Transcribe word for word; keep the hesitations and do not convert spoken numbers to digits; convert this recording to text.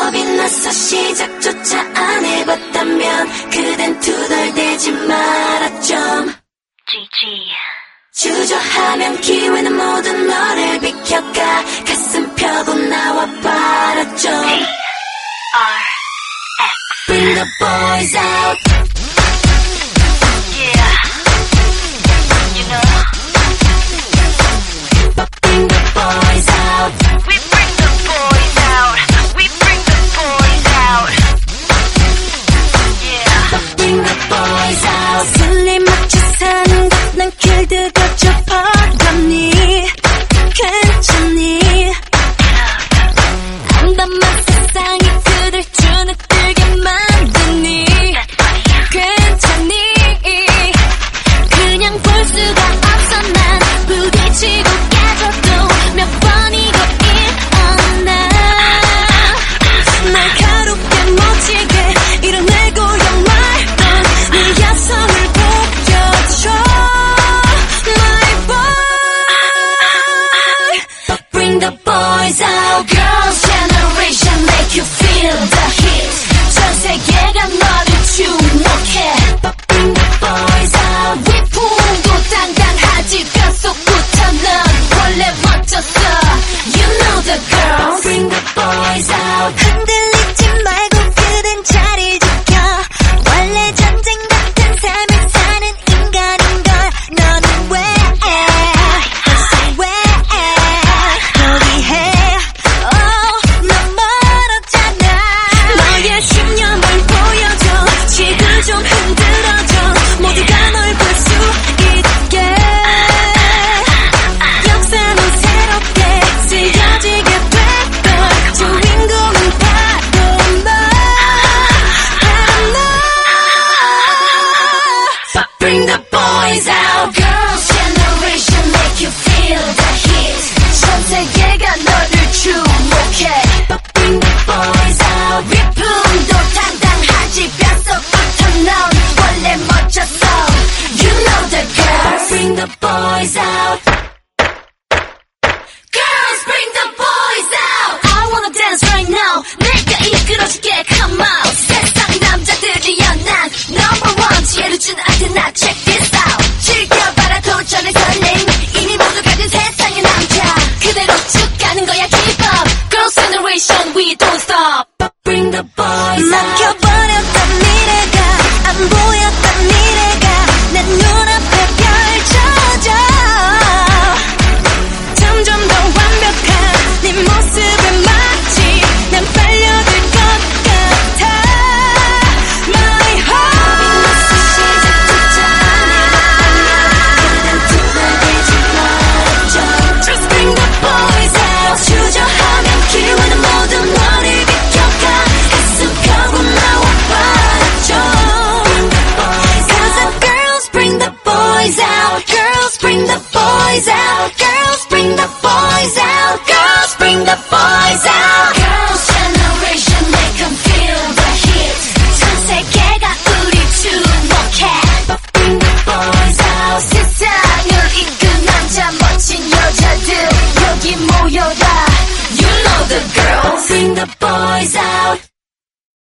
겁이 나서 시작조차 안 해봤다면 그댄 투덜대지 마라 좀. 지지. 주저하면 기회는 모두 너를 비켜가. 가슴 펴고 나와봐라 좀. T R X. Bring the boys out. Yeah. You know. Bring the boys out. We bring the boys out. We bring the boys out. Yeah. Bring the boys out. 슬림 맞춰 사는 것 난 길들여 접어가니 괜찮니? 암담한 세상이 그댈 주눅들게 만드니 괜찮니? 그냥 볼 수가 없어 난 부딪히고 깨져도 몇 번이고 일어나 날카롭게 못지게 이뤄내고야 말던 네 야성을 보여줘 my boy. Bring the boys out. Girls generation make you feel the heat. 전 세계가 너를 주목해. Bring the boys out. 위풍도 당당하지 뼛속부터 넌 원래 멋졌어. You know the girls. Bring the boys out. 흔들리지 말고 그댄 자리를 지켜. 원래 전쟁 같은 삶을 사는 인간인걸. 너는 왜 벌써 왜 포기해. Oh 넌 멀었잖아. 너의 신념을 보여줘. 지금 좀 흔들어줘. 모두가 널 볼 수 있게. 역사는 새롭게 쓰여지게 됐던 주인공은 바로 너. 바로 너. Bring the boys out. Girls generation make you feel the heat. 전 세계가 너를 주목해. Bring the boys out. 위풍도 당당하지 뼛속부터 넌 원래 멋졌어. You know the girls. Bring the boys out. Girls bring the boys out. I wanna dance right now. 내가 이끌어줄게. Come out. 세상 남자들이야 난 number one. 지혜를 준 아테나. Check this out. 즐겨봐라 도전의 설렘. 이미 모두 가진 세상의 남자. 그대로 쭉 가는 거야 keep up. Girls generation we don't stop. Bring the boys out. 막혀버렸던 미래가 안 보였던 미래가 내 눈앞에 펼쳐져. 점점 더 완벽한 네 모습에 마치 난 빨려들 것 같아. My heart. Just bring the boys out. 주저하면 기회는 모두 너를 비켜가. 가슴 펴고 나와봐라 좀. Cause the girls bring the boys out. Girls bring the boys out. Girls bring the boys out. Girls bring the boys out. Girls generation make them feel the heat. 전 세계가 우리 주목해. Bring the boys out. 세상을 이끈 남자 멋진 여자들 여기 모여라. You know the girls. Bring the